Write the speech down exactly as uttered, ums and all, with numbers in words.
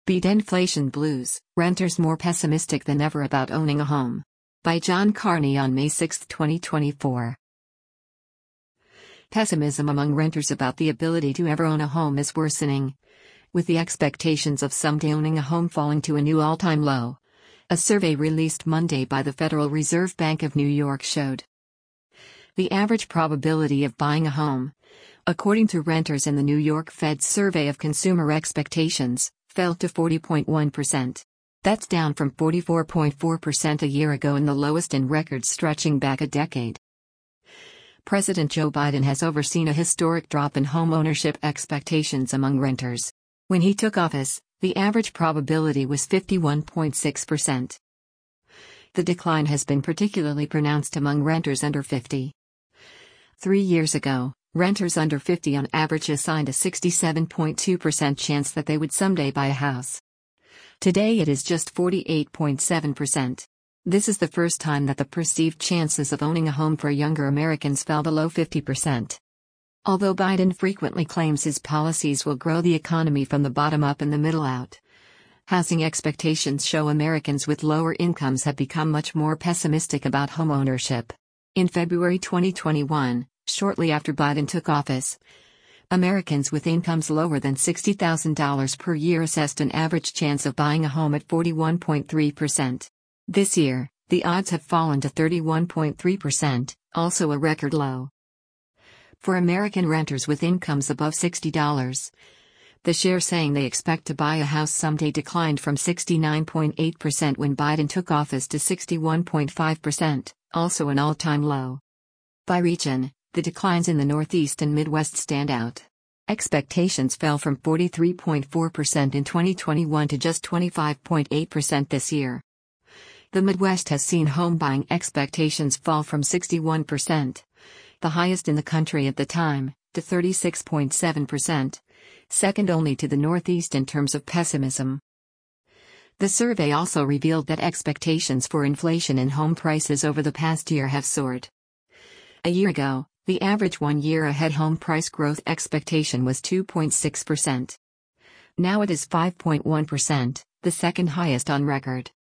Beat Inflation Blues, Renters More Pessimistic Than Ever About Owning a Home. By John Carney on May sixth, twenty twenty-four. Pessimism among renters about the ability to ever own a home is worsening, with the expectations of someday owning a home falling to a new all-time low. A survey released Monday by the Federal Reserve Bank of New York showed the average probability of buying a home, according to renters in the New York Fed's survey of consumer expectations, fell to forty point one percent. That's down from forty-four point four percent a year ago and the lowest in records stretching back a decade. President Joe Biden has overseen a historic drop in home ownership expectations among renters. When he took office, the average probability was fifty-one point six percent. The decline has been particularly pronounced among renters under fifty. Three years ago, renters under fifty on average assigned a sixty-seven point two percent chance that they would someday buy a house. Today it is just forty-eight point seven percent. This is the first time that the perceived chances of owning a home for younger Americans fell below fifty percent. Although Biden frequently claims his policies will grow the economy from the bottom up and the middle out, housing expectations show Americans with lower incomes have become much more pessimistic about homeownership. In February twenty twenty-one, shortly after Biden took office, Americans with incomes lower than sixty thousand dollars per year assessed an average chance of buying a home at forty-one point three percent. This year, the odds have fallen to thirty-one point three percent, also a record low. For American renters with incomes above sixty dollars, the share saying they expect to buy a house someday declined from sixty-nine point eight percent when Biden took office to sixty-one point five percent, also an all-time low. By region, the declines in the Northeast and Midwest stand out. Expectations fell from forty-three point four percent in twenty twenty-one to just twenty-five point eight percent this year. The Midwest has seen home buying expectations fall from sixty-one percent, the highest in the country at the time, to thirty-six point seven percent, second only to the Northeast in terms of pessimism. The survey also revealed that expectations for inflation in home prices over the past year have soared. A year ago, the average one-year-ahead home price growth expectation was two point six percent. Now it is five point one percent, the second highest on record.